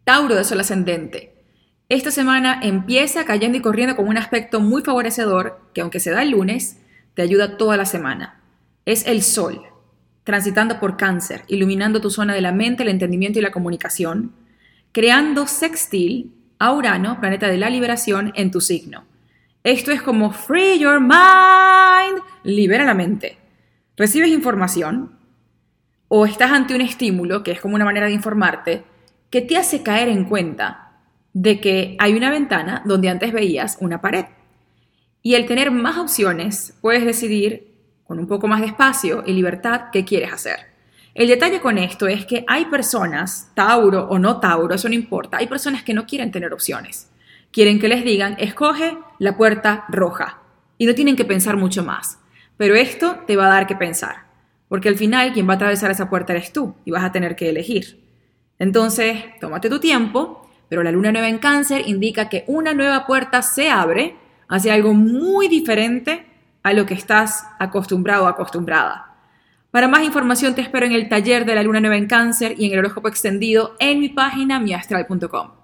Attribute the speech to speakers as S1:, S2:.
S1: Tauro de Sol ascendente. Esta semana empieza cayendo y corriendo con un aspecto muy favorecedor que, aunque se da el lunes, te ayuda toda la semana. Es el Sol, transitando por Cáncer, iluminando tu zona de la mente, el entendimiento y la comunicación, creando sextil a Urano, planeta de la liberación, en tu signo. Esto es como free your mind, libera la mente. Recibes información o estás ante un estímulo, que es como una manera de informarte, que te hace caer en cuenta de que hay una ventana donde antes veías una pared. Y al tener más opciones, puedes decidir con un poco más de espacio y libertad qué quieres hacer. El detalle con esto es que hay personas, Tauro o no Tauro, eso no importa, hay personas que no quieren tener opciones. Quieren que les digan, escoge la puerta roja. Y no tienen que pensar mucho más. Pero esto te va a dar que pensar. Porque al final quien va a atravesar esa puerta eres tú y vas a tener que elegir. Entonces, tómate tu tiempo, pero la luna nueva en Cáncer indica que una nueva puerta se abre hacia algo muy diferente a lo que estás acostumbrado o acostumbrada. Para más información te espero en el taller de la luna nueva en Cáncer y en el horóscopo extendido en mi página miastral.com.